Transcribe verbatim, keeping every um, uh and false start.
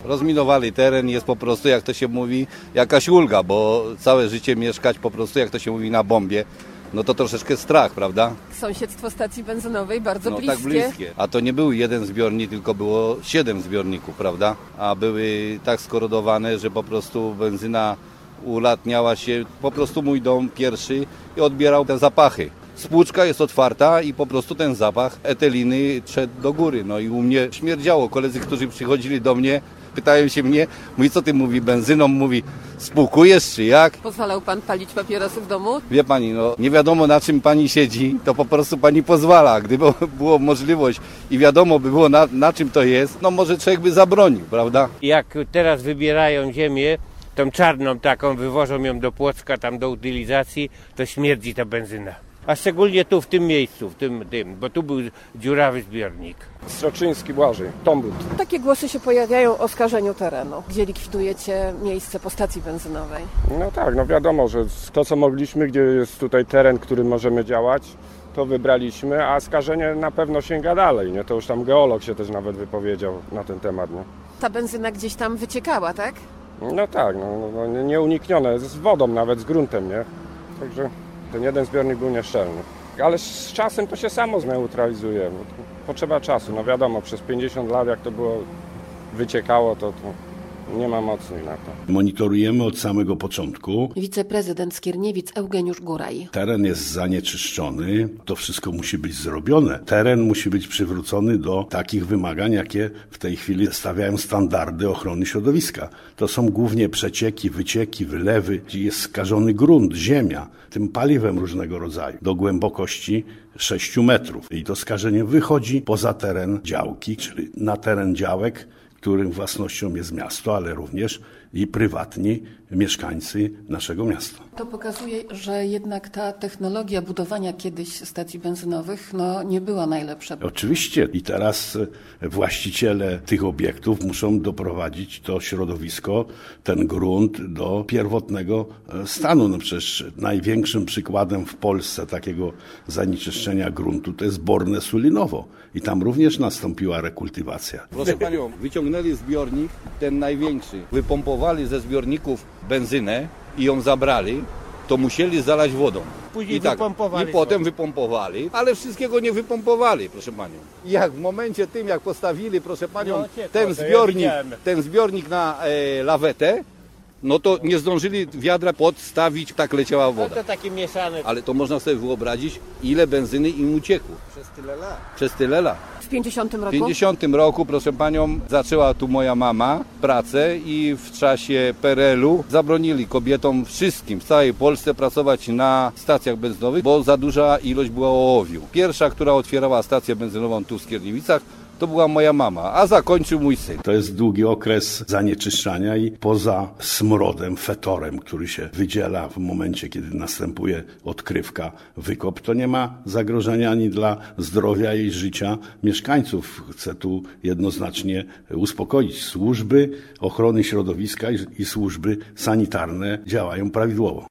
Rozminowali teren, jest po prostu, jak to się mówi, jakaś ulga, bo całe życie mieszkać po prostu, jak to się mówi, na bombie, no to troszeczkę strach, prawda? Sąsiedztwo stacji benzynowej bardzo no, bliskie. tak bliskie. A to nie był jeden zbiornik, tylko było siedem zbiorników, prawda? A były tak skorodowane, że po prostu benzyna ulatniała się, po prostu mój dom pierwszy i odbierał te zapachy. Spłuczka jest otwarta i po prostu ten zapach etyliny szedł do góry. No i u mnie śmierdziało. Koledzy, którzy przychodzili do mnie, pytają się mnie, mówi, co ty mówi, benzyną, mówi, spłukujesz czy jak? Pozwalał pan palić papierosy w domu? Wie pani, no nie wiadomo na czym pani siedzi, to po prostu pani pozwala. Gdyby była możliwość i wiadomo by było na, na czym to jest, no może człowiek by zabronił, prawda? Jak teraz wybierają ziemię, tą czarną taką, wywożą ją do Płocka, tam do utylizacji, to śmierdzi ta benzyna. A szczególnie tu, w tym miejscu, w tym, tym, bo tu był dziurawy zbiornik. Sroczyński Błażej, Tombut. Takie głosy się pojawiają o skażeniu terenu, gdzie likwidujecie miejsce po stacji benzynowej. No tak, no wiadomo, że to co mogliśmy, gdzie jest tutaj teren, który możemy działać, to wybraliśmy, a skażenie na pewno sięga dalej, nie? To już tam geolog się też nawet wypowiedział na ten temat, nie? Ta benzyna gdzieś tam wyciekała, tak? No tak, no, no nieuniknione, z wodą nawet, z gruntem, nie? Także ten jeden zbiornik był nieszczelny. Ale z czasem to się samo zneutralizuje. Potrzeba czasu. No wiadomo, przez pięćdziesiąt lat jak to było, wyciekało, to, to nie ma mocy na to. Monitorujemy od samego początku. Wiceprezydent Skierniewic Eugeniusz Góraj. Teren jest zanieczyszczony. To wszystko musi być zrobione. Teren musi być przywrócony do takich wymagań, jakie w tej chwili stawiają standardy ochrony środowiska. To są głównie przecieki, wycieki, wylewy, gdzie jest skażony grunt, ziemia, tym paliwem różnego rodzaju, do głębokości sześciu metrów. I to skażenie wychodzi poza teren działki, czyli na teren działek, którym własnością jest miasto, ale również i prywatni mieszkańcy naszego miasta. To pokazuje, że jednak ta technologia budowania kiedyś stacji benzynowych no, nie była najlepsza. Oczywiście i teraz właściciele tych obiektów muszą doprowadzić to środowisko, ten grunt do pierwotnego stanu. No przecież największym przykładem w Polsce takiego zanieczyszczenia gruntu to jest Borne Sulinowo i tam również nastąpiła rekultywacja. Proszę panią, wyciągnęli zbiornik, ten największy, wypompowali ze zbiorników benzynę i ją zabrali, to musieli zalać wodą. Później I tak, wypompowali. I potem wypompowali, ale wszystkiego nie wypompowali, proszę panią. Jak w momencie tym, jak postawili, proszę panią, No, ciekawe, ten ja zbiornik, widziałem. ten zbiornik na e, lawetę, no to nie zdążyli wiadra podstawić, tak leciała No woda. to takie mieszane. Ale to można sobie wyobrazić, ile benzyny im uciekło. Przez tyle lat. Przez tyle lat. W pięćdziesiątym W roku? pięćdziesiątym roku, proszę panią, zaczęła tu moja mama pracę i w czasie P R L u zabronili kobietom wszystkim w całej Polsce pracować na stacjach benzynowych, bo za duża ilość była ołowiu. Pierwsza, która otwierała stację benzynową tu w Skierniewicach, to była moja mama, a zakończył mój syn. To jest długi okres zanieczyszczania i poza smrodem, fetorem, który się wydziela w momencie, kiedy następuje odkrywka, wykop, to nie ma zagrożenia ani dla zdrowia i życia mieszkańców. Chcę tu jednoznacznie uspokoić. Służby ochrony środowiska i, i służby sanitarne działają prawidłowo.